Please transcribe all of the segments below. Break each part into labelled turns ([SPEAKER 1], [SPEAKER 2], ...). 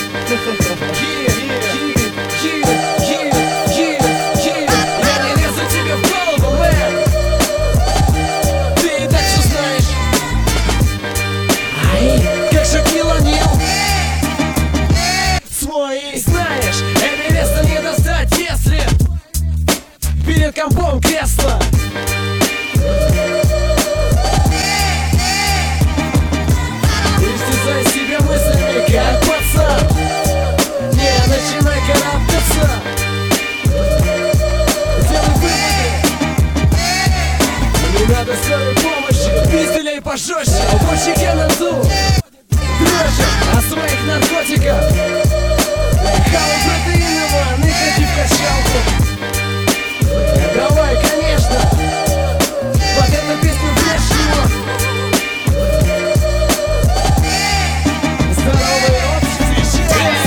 [SPEAKER 1] Я не лезу тебе в голову, мэн. Ты и так все знаешь. Ай, как Шакил О'Нил. Свой, знаешь, Эвереста не достать, если перед компом кресло. Истязай себя мыслями, как пацан. Не начинай карабкаться. Делай выводы. Не надо скорой помощи. Пизделей пожестче. Уборщики на ту дрожат о своих наркотиках. Хавай протеиново, ныкати в качалку. Давай, конечно, под эту песню врежь его. Здоровый общество.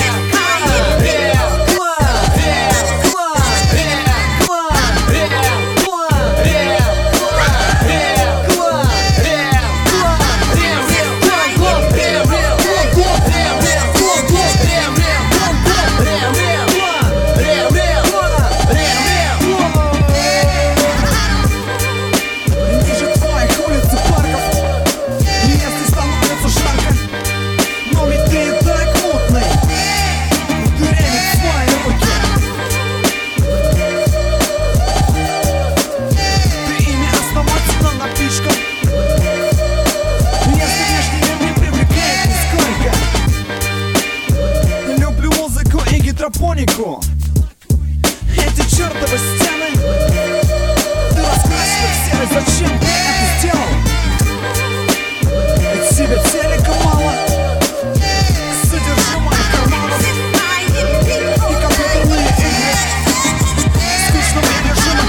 [SPEAKER 1] Эти чертовы стены ты раскрасил их серой. Зачем ты это сделал? Ведь тебе телека мало, содержимое карманов и компьютерные игры скучного режима.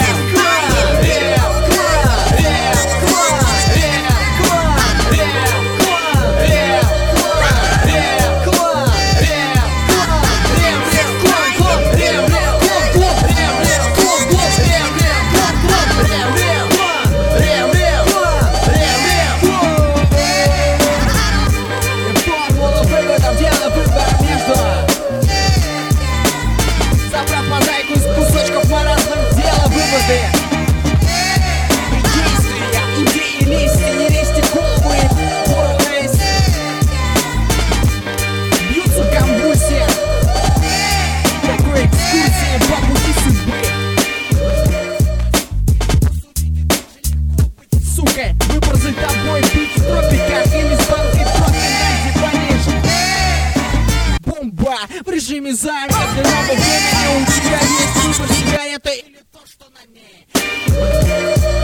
[SPEAKER 1] Выбор за тобой, быть в тропиках или с банкой кофе на диване. Бомба в режиме замедленного времени. У тебя есть выбор, сигарета или то, что на ней.